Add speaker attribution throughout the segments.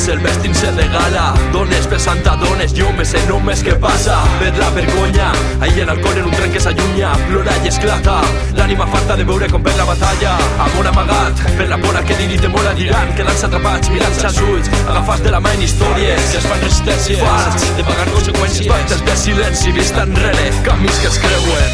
Speaker 1: el vestin-se de gala. Dones besant a dones, jo me sé només què passa. Per la vergonya, ahir en el cor en un tren que s'allunya, plora i esclata, l'ànima farta de veure com per la batalla. Amor amagat, per la por a que dir i temor a diran, quedant-se atrapats, mirant-se als ulls, agafats de la mà en històries que es fan resistències, farts de pagar conseqüències, pactes de silenci, vista enrere, camins que es creuen.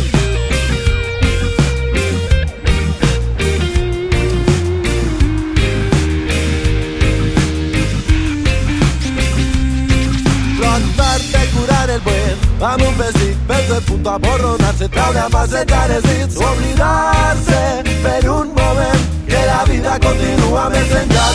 Speaker 2: Amb un pessic per de punt a borronar-se, traure a macetar els dits, oblidar-se per un moment que la vida continua més enllà